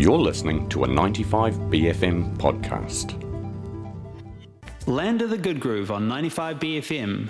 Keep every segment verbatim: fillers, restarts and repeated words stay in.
You're listening to a ninety-five B F M podcast. Land of the Good Groove on ninety-five B F M.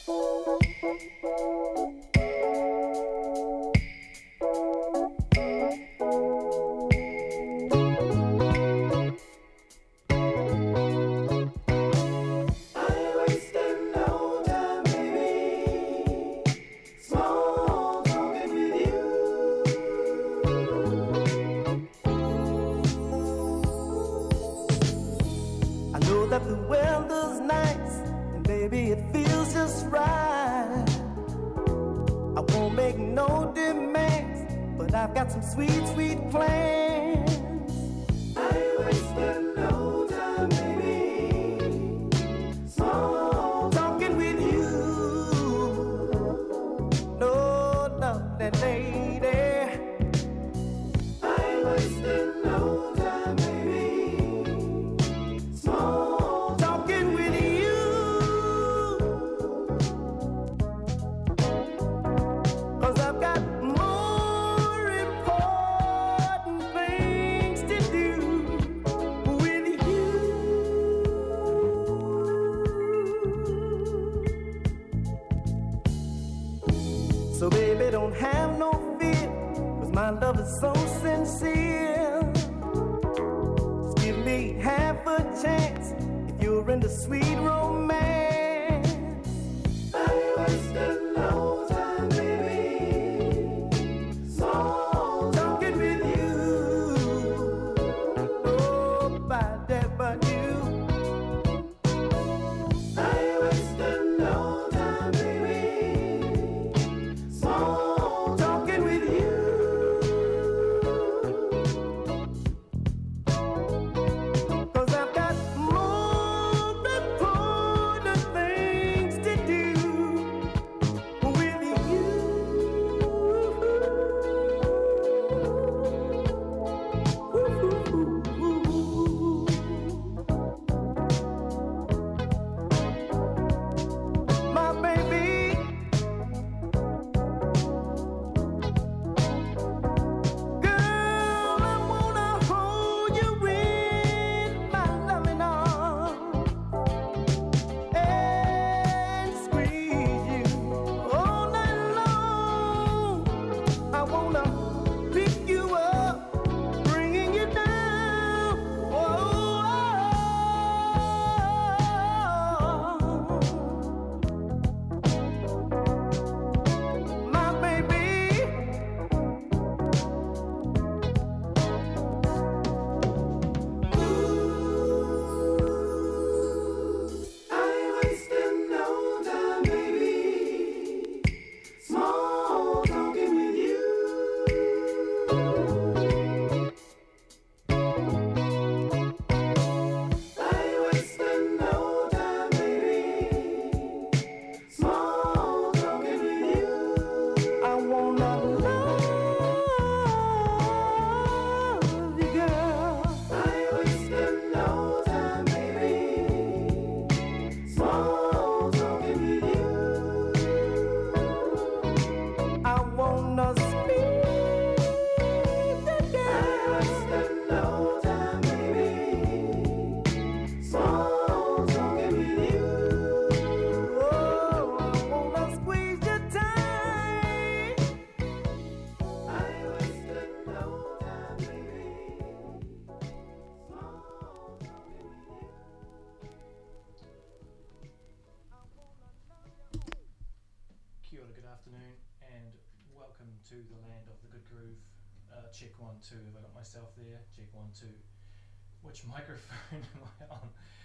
To the land of the good groove. Uh, check one, two. Have I got myself there? Check one, two. Which microphone am I on?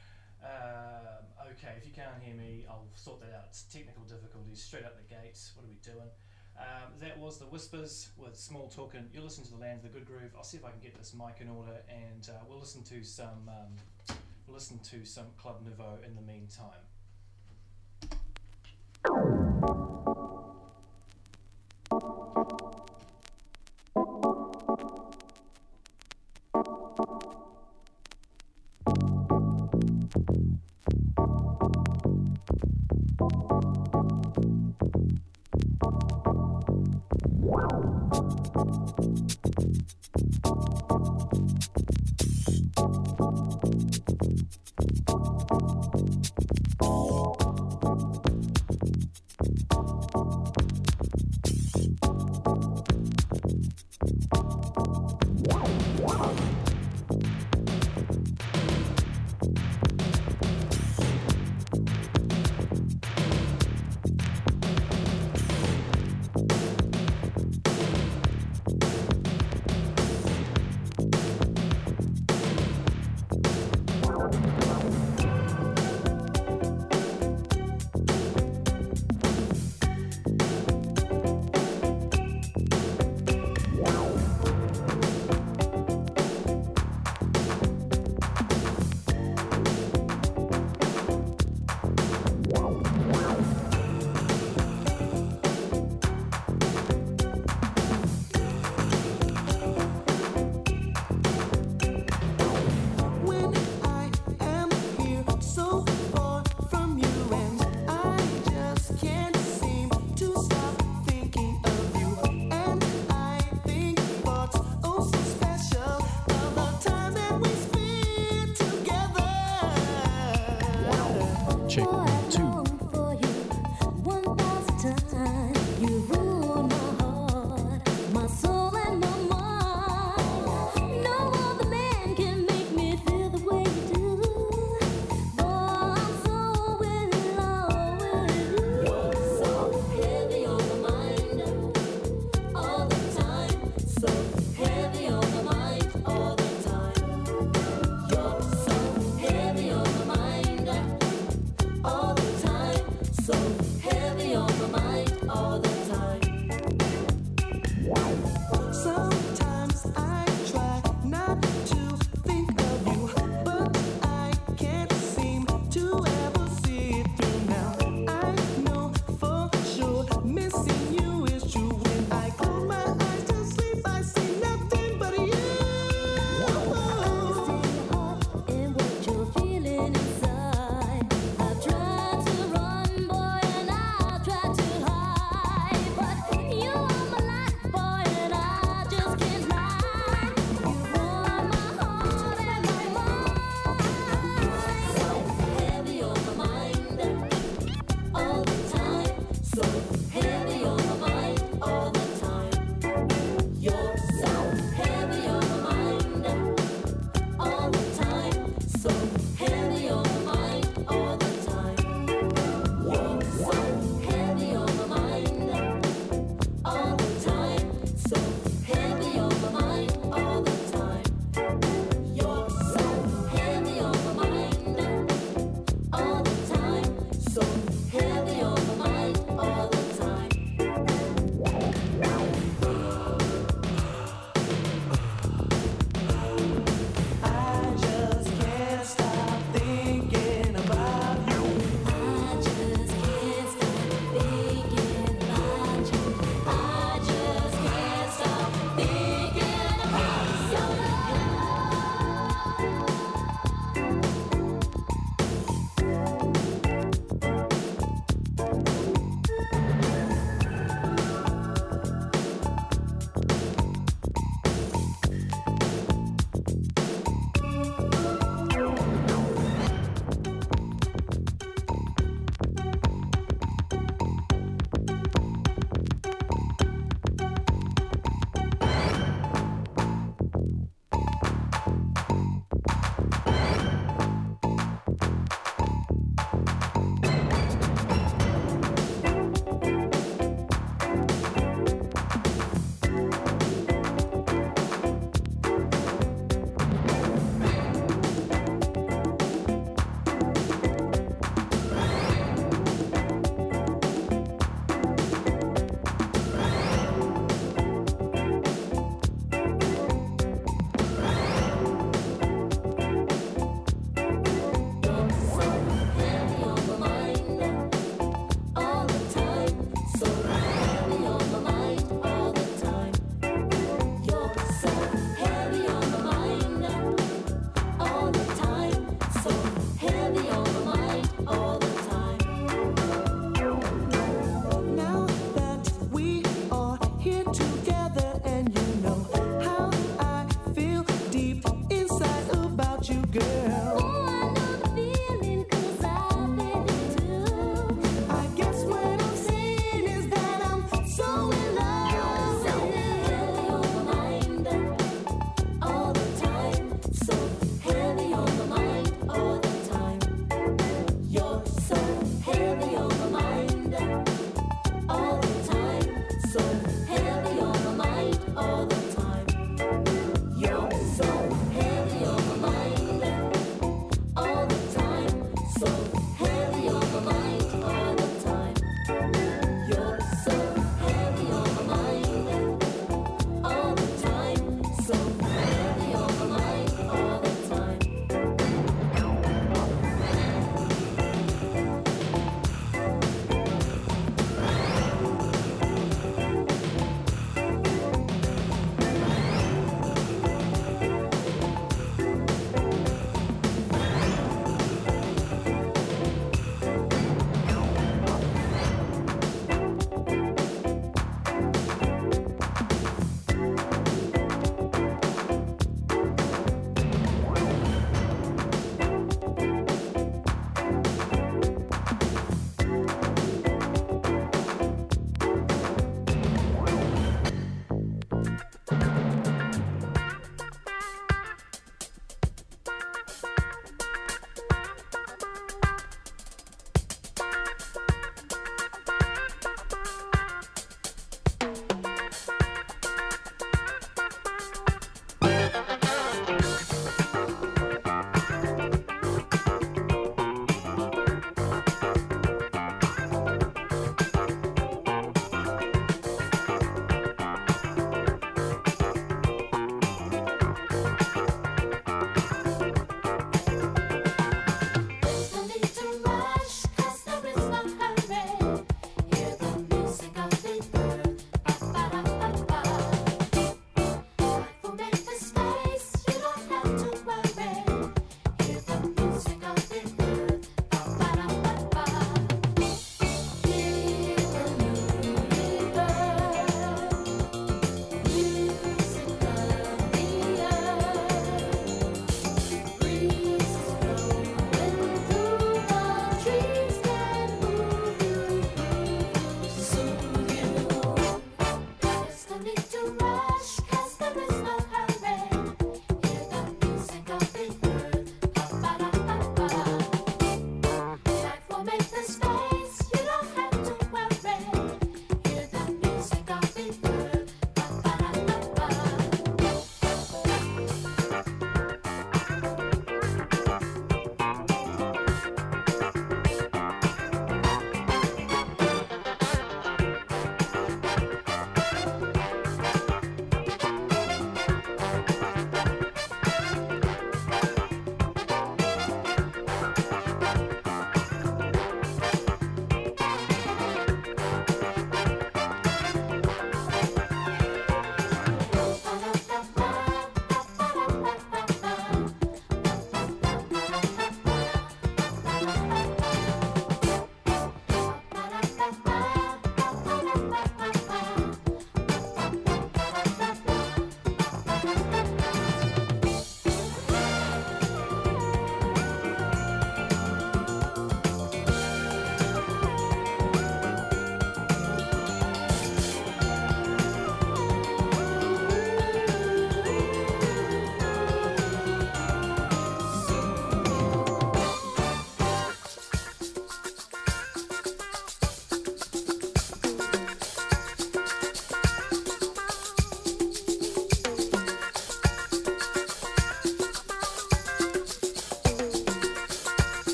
Um, okay, if you can't hear me, I'll sort that out. It's technical difficulties straight out the gates. What are we doing? Um, that was the Whispers with Small Talkin'. You're listening to the land of the good groove. I'll see if I can get this mic in order, and uh, we'll listen to some. Um, we'll listen to some Club Nouveau in the meantime.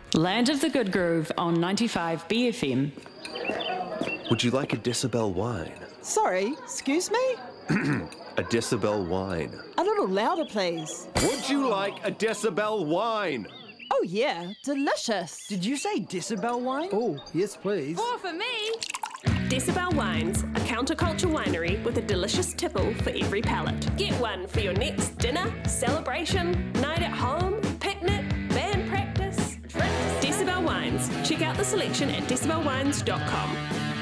Land of the Good Groove on ninety-five B F M. Would you like a decibel wine? Sorry, excuse me? A decibel wine. A little louder, please. Would you like a decibel wine? Oh yeah, delicious. Did you say decibel wine? Oh, yes please. Four for me. Decibel Wines, a counterculture winery with a delicious tipple for every palate. Get one for your next dinner, celebration, night at home, picnic, band practice, trip. Decibel Wines. Check out the selection at decibel wines dot com.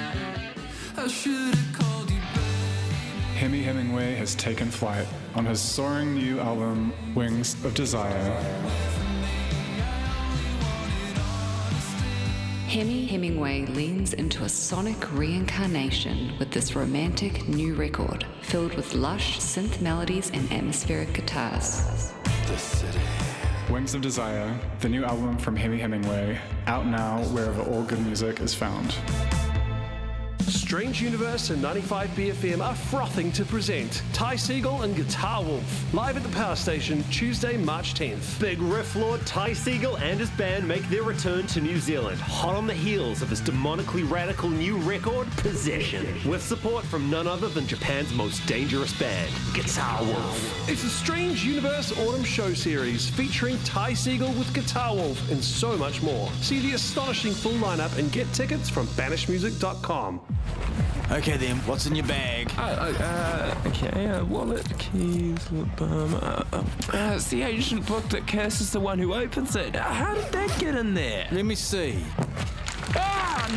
Hemi Hemingway has taken flight on his soaring new album, Wings of Desire. Hemi Hemingway leans into a sonic reincarnation with this romantic new record filled with lush synth melodies and atmospheric guitars. The city. Wings of Desire, the new album from Hemi Hemingway, out now wherever all good music is found. Strange Universe and ninety-five B F M are frothing to present Ty Segall and Guitar Wolf, live at the Power Station, Tuesday, March tenth. Big riff lord Ty Segall and his band make their return to New Zealand, hot on the heels of his demonically radical new record, Possession, with support from none other than Japan's most dangerous band, Guitar Wolf. It's a Strange Universe Autumn Show Series featuring Ty Segall with Guitar Wolf and so much more. See the astonishing full lineup and get tickets from banish music dot com. Okay then, what's in your bag? Uh, uh, okay, uh, wallet, keys, lip balm. Uh, uh, uh, it's the ancient book that Cass is the one who opens it. Uh, how did that get in there? Let me see. Ah,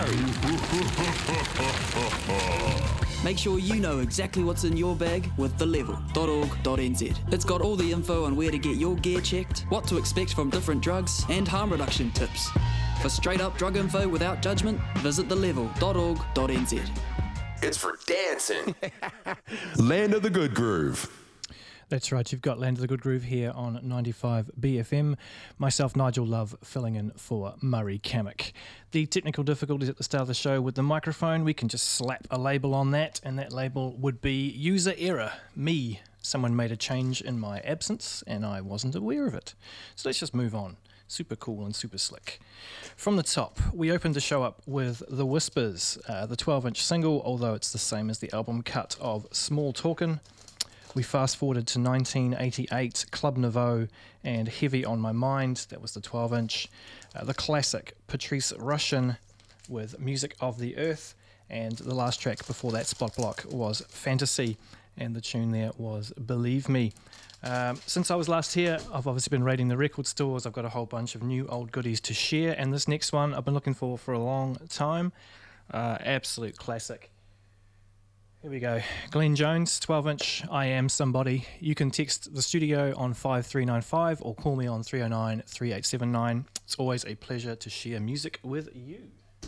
no! Make sure you know exactly what's in your bag with the level dot org dot n z. It's got all the info on where to get your gear checked, what to expect from different drugs, and harm reduction tips. For straight up drug info without judgment, visit the level dot org dot n z. It's for dancing. Land of the Good Groove. That's right, you've got Land of the Good Groove here on ninety-five B F M. Myself, Nigel Love, filling in for Murray Kamek. The technical difficulties at the start of the show with the microphone, we can just slap a label on that, and that label would be user error, me. Someone made a change in my absence, and I wasn't aware of it. So let's just move on. Super cool and super slick. From the top, we opened the show up with The Whispers, uh, the twelve-inch single, although it's the same as the album cut of Small Talkin'. We fast-forwarded to nineteen eighty-eight, Club Nouveau and Heavy on My Mind, that was the twelve-inch. Uh, the classic Patrice Rushen with Music of the Earth, and the last track before that spot block was Fantasy, and the tune there was Believe Me. Um, since I was last here, I've obviously been raiding the record stores. I've got a whole bunch of new old goodies to share, and this next one I've been looking for for a long time. Uh, absolute classic. Here we go. Glenn Jones, twelve-inch, I Am Somebody. You can text the studio on five three nine five or call me on three oh nine, three eight seven nine. It's always a pleasure to share music with you.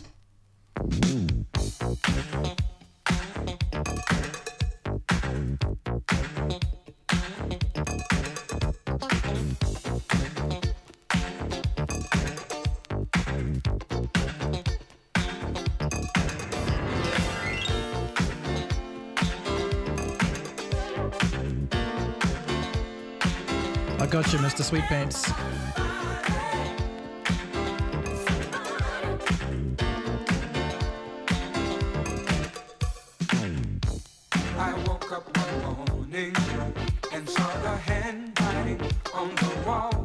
I got you, Mister Sweetpants. I woke up one morning and saw the handwriting on the wall.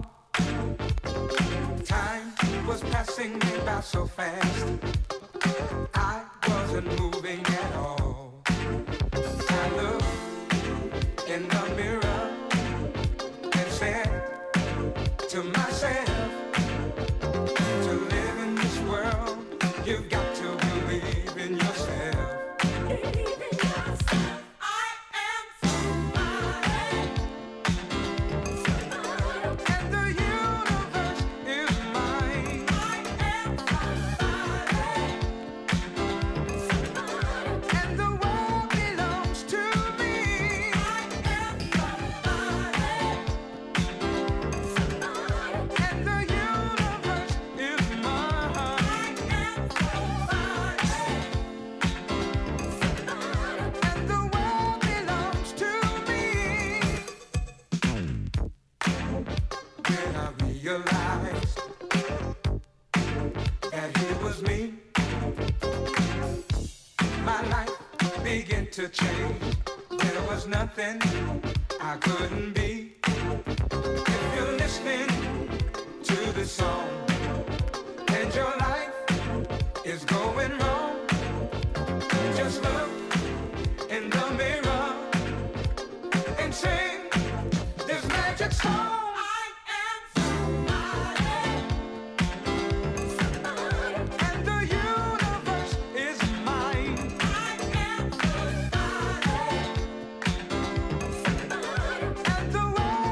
Time was passing me by so fast, I wasn't moving at all. I looked in the mirror and said to myself, to live in this world, you've got to believe in yourself. Realized was me. My life began to change. There was nothing I couldn't be. If you're listening to this song and your life is going wrong, just look in the mirror and sing this magic song. The world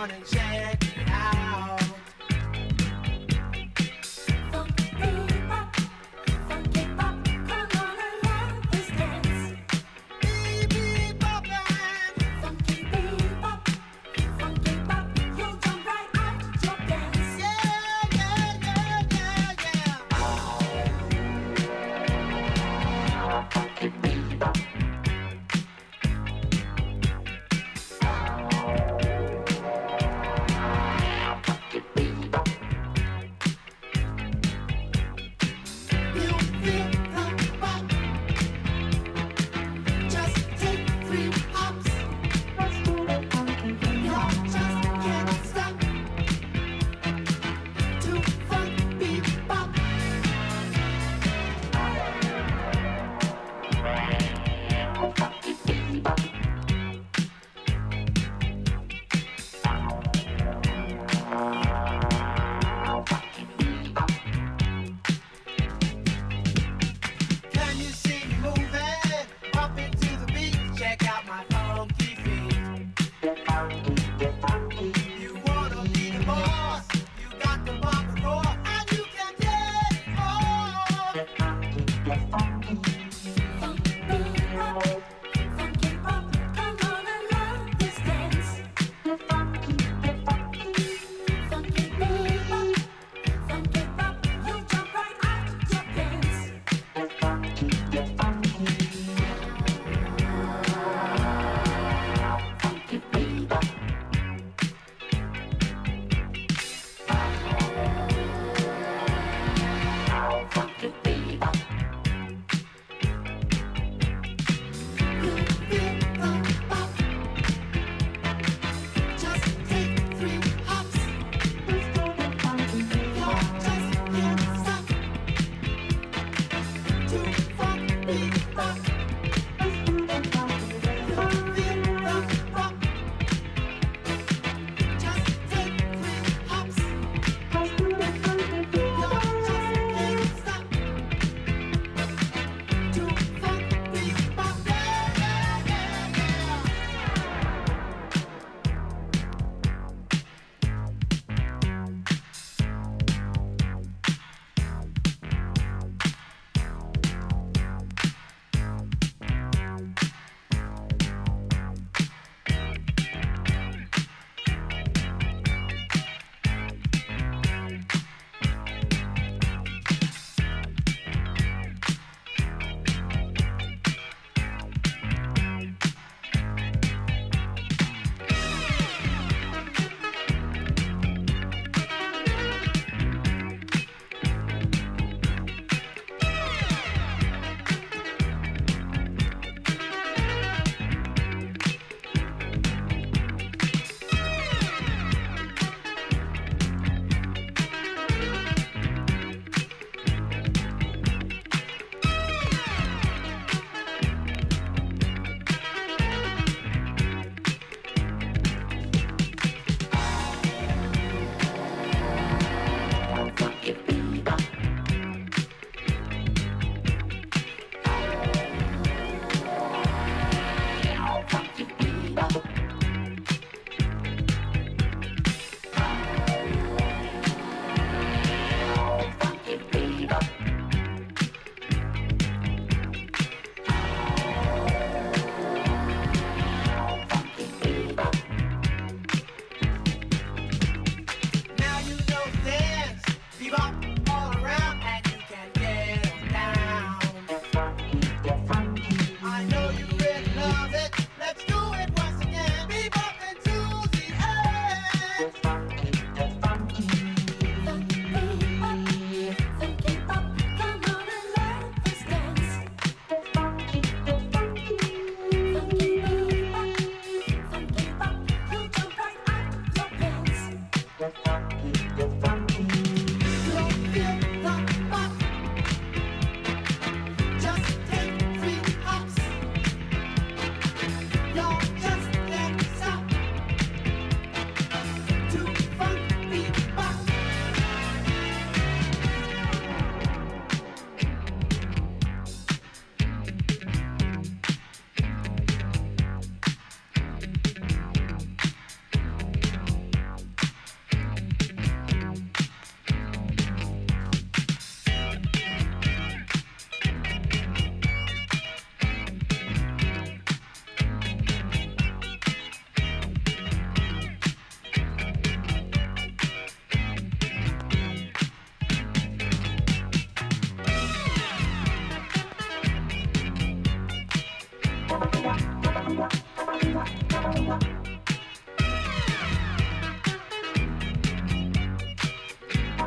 on and check it out.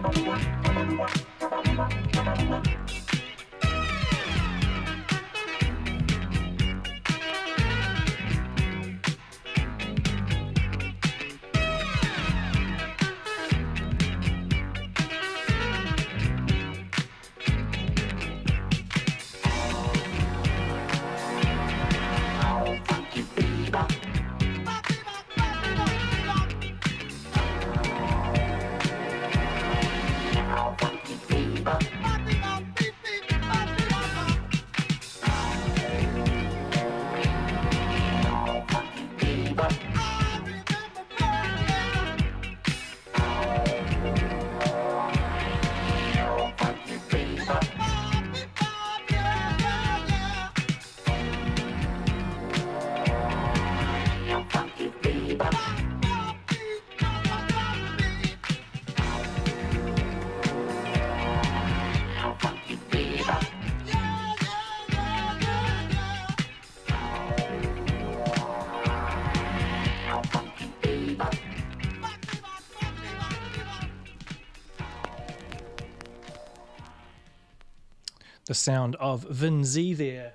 The sound of Vin Z there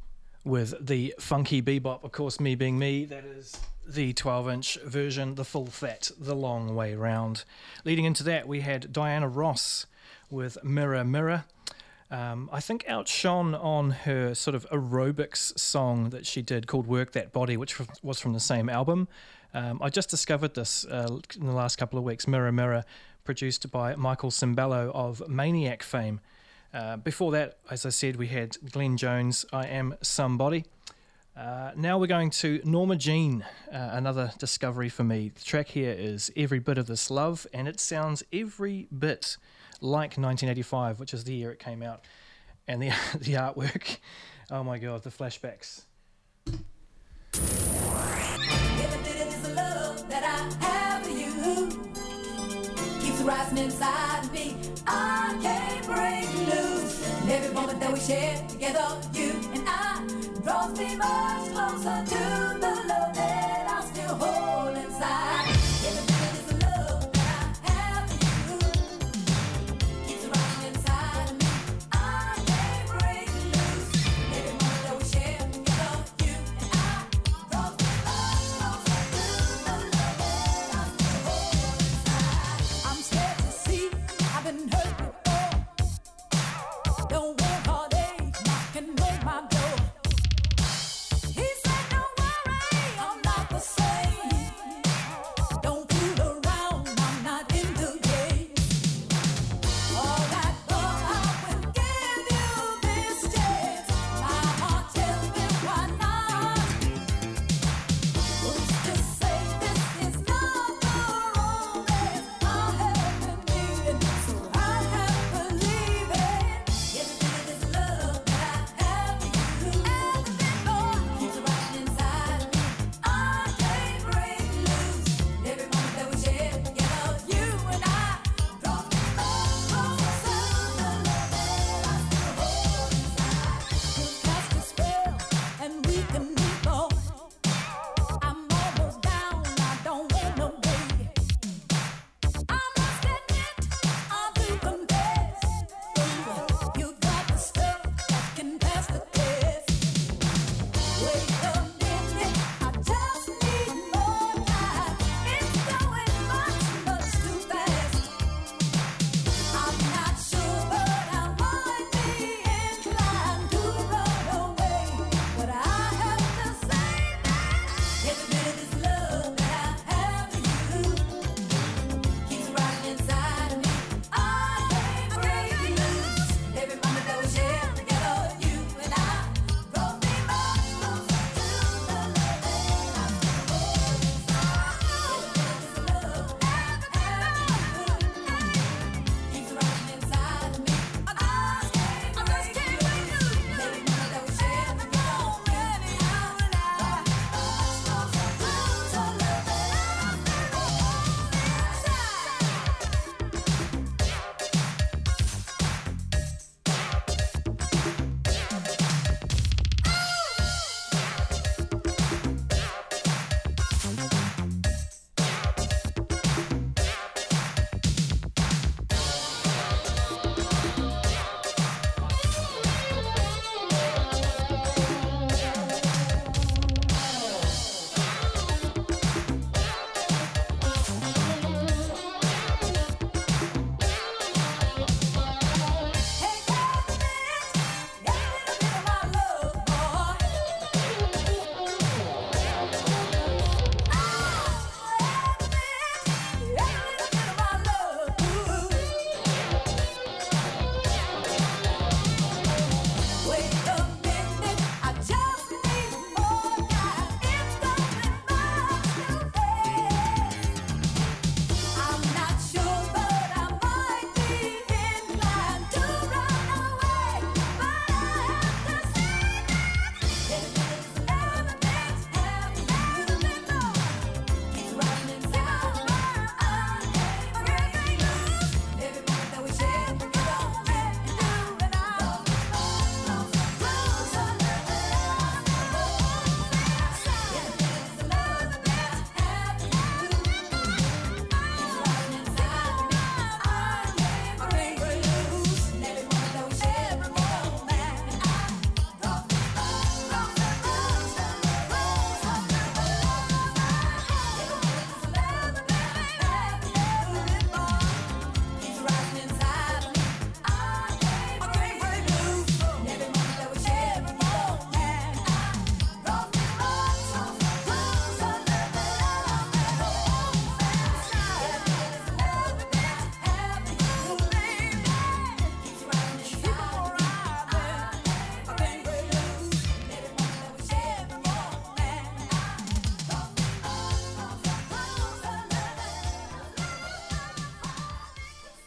with the funky bebop. Of course, me being me, that is the twelve inch version, the full fat, the long way round. Leading into that, we had Diana Ross with Mirror Mirror. Um, I think outshone on her sort of aerobics song that she did called Work That Body, which was from the same album. Um, I just discovered this uh, in the last couple of weeks. Mirror Mirror, produced by Michael Cimbello of Maniac fame. Uh, before that, as I said, we had Glenn Jones, I Am Somebody. Uh, now we're going to Norma Jean, uh, another discovery for me. The track here is Every Bit of This Love, and it sounds every bit like nineteen eighty-five, which is the year it came out. And the the artwork, oh my God, the flashbacks. Every bit of this love that I have for you keeps rising inside me. I can't break loose. And every moment that we share together, you and I, draws me much closer to the love that I still hold inside. Every bit of this love that I have for you keeps rising inside me. I can't break loose. And every moment that we share together, you and I, draws me much closer to the love that I still hold inside. I'm scared to see. I've been hurt before. Don't want heartache knocking on my door. He said, don't worry.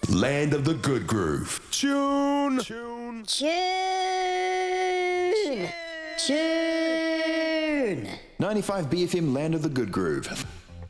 Land of the Good Groove. Tune. Tune. Tune. Tune. ninety-five B F M Land of the Good Groove.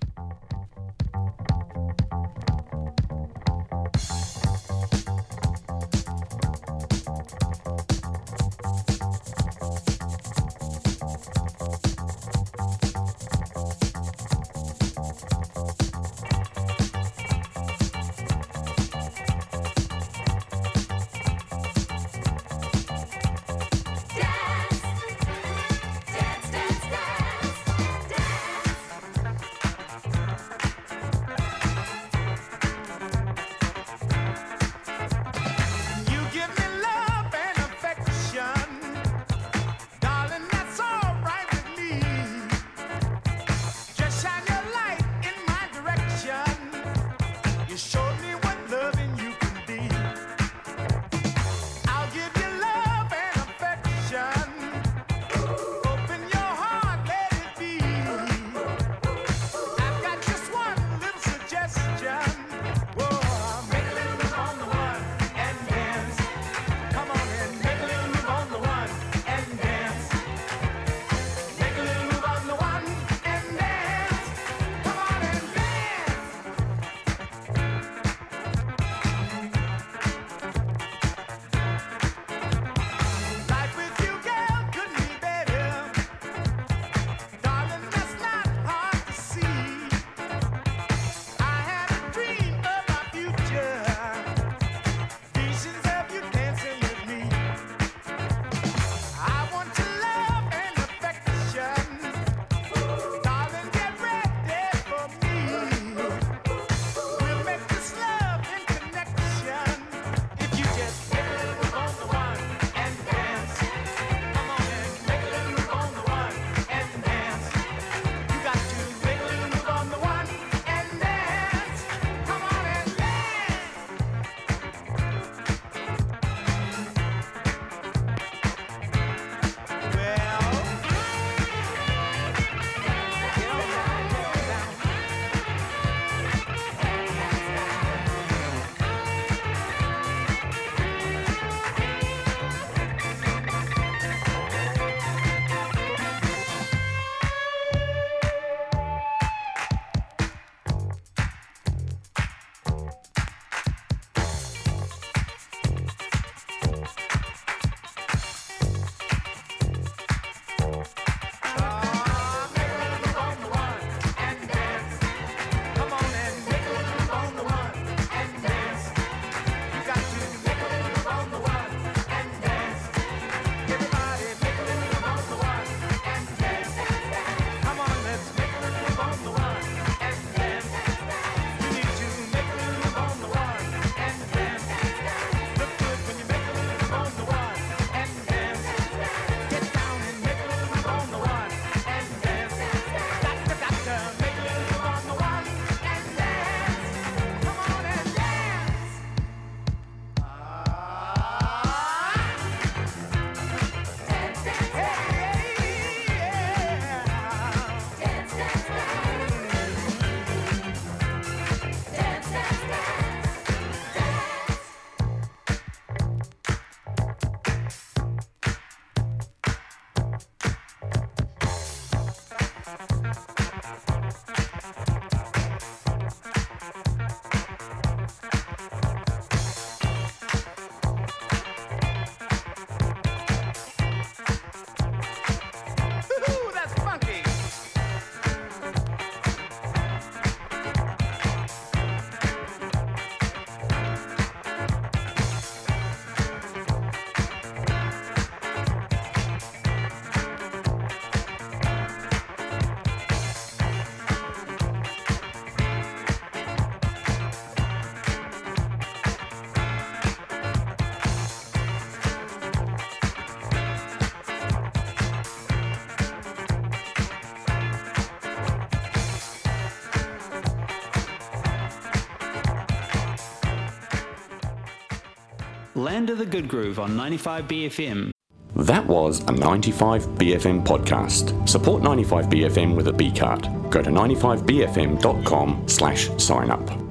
Land of the Good Groove on ninety-five B F M. That was a ninety-five B F M podcast. Support ninety-five B F M with a B card. Go to ninety-five B F M dot com slash sign up.